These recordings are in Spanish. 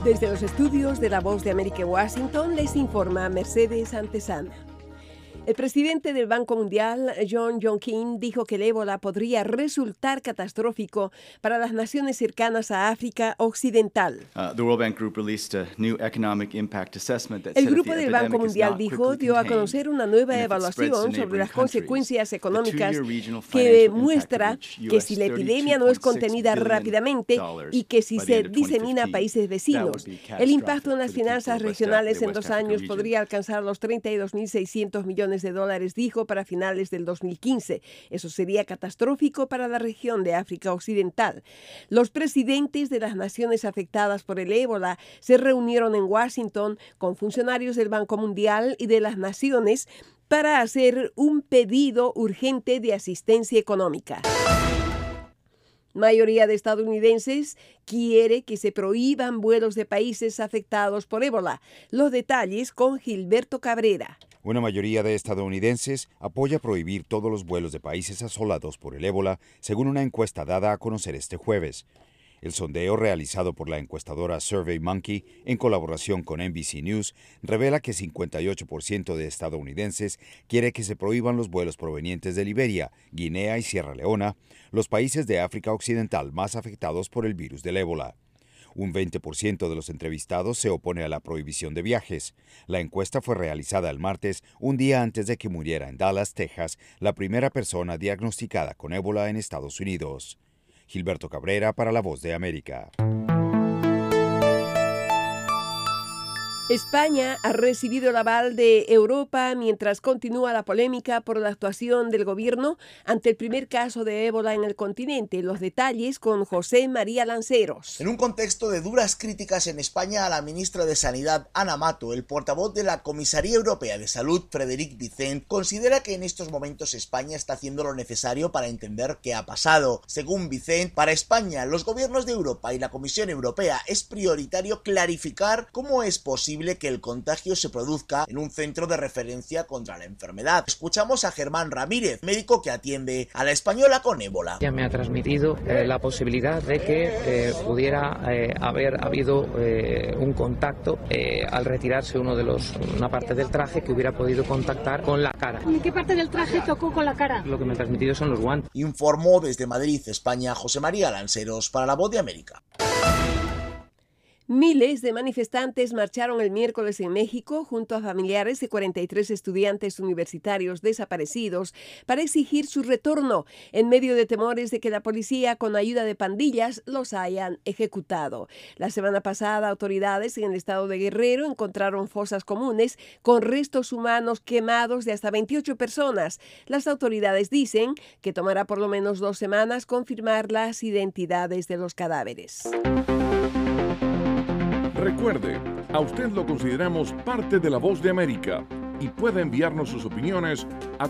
Desde los estudios de La Voz de América en Washington les informa Mercedes Antesana. El presidente del Banco Mundial, John Keane, dijo que el ébola podría resultar catastrófico para las naciones cercanas a África Occidental. El grupo del Banco Mundial dio a conocer una nueva evaluación sobre las consecuencias económicas que muestra que si la epidemia no es contenida rápidamente y que si se disemina a países vecinos, el impacto en las finanzas regionales en 2 años podría alcanzar los 32.600 millones de dólares, dijo, para finales del 2015. Eso sería catastrófico para la región de África Occidental. Los presidentes de las naciones afectadas por el ébola se reunieron en Washington con funcionarios del Banco Mundial y de las naciones para hacer un pedido urgente de asistencia económica. Mayoría de estadounidenses quiere que se prohíban vuelos de países afectados por ébola. Los detalles con Gilberto Cabrera. Una mayoría de estadounidenses apoya prohibir todos los vuelos de países asolados por el ébola, según una encuesta dada a conocer este jueves. El sondeo realizado por la encuestadora SurveyMonkey en colaboración con NBC News revela que 58% de estadounidenses quiere que se prohíban los vuelos provenientes de Liberia, Guinea y Sierra Leona, los países de África Occidental más afectados por el virus del ébola. Un 20% de los entrevistados se opone a la prohibición de viajes. La encuesta fue realizada el martes, un día antes de que muriera en Dallas, Texas, la primera persona diagnosticada con ébola en Estados Unidos. Gilberto Cabrera para La Voz de América. España ha recibido el aval de Europa mientras continúa la polémica por la actuación del gobierno ante el primer caso de ébola en el continente. Los detalles con José María Lanceros. En un contexto de duras críticas en España a la ministra de Sanidad, Ana Mato, el portavoz de la Comisaría Europea de Salud, Frédéric Vicent, considera que en estos momentos España está haciendo lo necesario para entender qué ha pasado. Según Vicent, para España, los gobiernos de Europa y la Comisión Europea es prioritario clarificar cómo es posible que el contagio se produzca en un centro de referencia contra la enfermedad. Escuchamos a Germán Ramírez, médico que atiende a la española con ébola. Ya me ha transmitido la posibilidad de que pudiera haber habido un contacto al retirarse una parte del traje que hubiera podido contactar con la cara. ¿En qué parte del traje tocó con la cara? Lo que me ha transmitido son los guantes. Informó desde Madrid, España, José María Lanceros para La Voz de América. Miles de manifestantes marcharon el miércoles en México junto a familiares de 43 estudiantes universitarios desaparecidos para exigir su retorno en medio de temores de que la policía, con ayuda de pandillas, los hayan ejecutado. La semana pasada, autoridades en el estado de Guerrero encontraron fosas comunes con restos humanos quemados de hasta 28 personas. Las autoridades dicen que tomará por lo menos 2 semanas confirmar las identidades de los cadáveres. Recuerde, a usted lo consideramos parte de La Voz de América y puede enviarnos sus opiniones a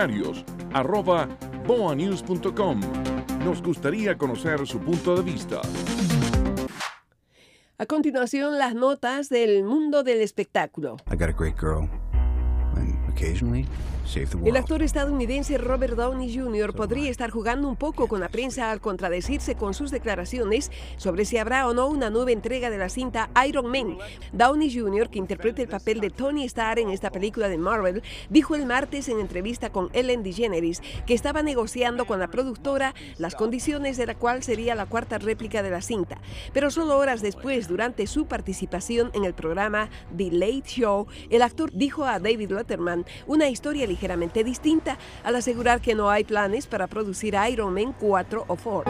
comentarios@boanews.com. Nos gustaría conocer su punto de vista. A continuación, las notas del mundo del espectáculo. I got a great girl, and occasionally save the world. El actor estadounidense Robert Downey Jr. podría estar jugando un poco con la prensa al contradecirse con sus declaraciones sobre si habrá o no una nueva entrega de la cinta Iron Man. Downey Jr., que interpreta el papel de Tony Stark en esta película de Marvel, dijo el martes en entrevista con Ellen DeGeneres que estaba negociando con la productora las condiciones de la cual sería la 4ª réplica de la cinta. Pero solo horas después, durante su participación en el programa The Late Show, el actor dijo a David Letterman una historia ligeramente distinta al asegurar que no hay planes para producir Iron Man 4 o 4.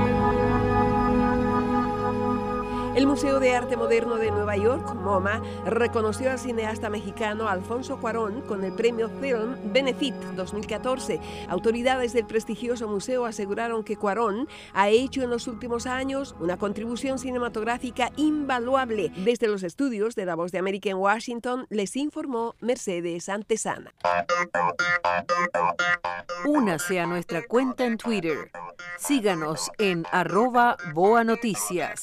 El Museo de Arte Moderno de Nueva York, MoMA, reconoció al cineasta mexicano Alfonso Cuarón con el premio Film Benefit 2014. Autoridades del prestigioso museo aseguraron que Cuarón ha hecho en los últimos años una contribución cinematográfica invaluable. Desde los estudios de La Voz de América en Washington, les informó Mercedes Antesana. Únase a nuestra cuenta en Twitter. Síganos en @BoaNoticias.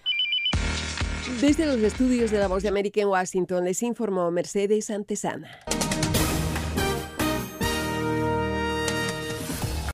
Desde los estudios de La Voz de América en Washington, les informó Mercedes Antesana.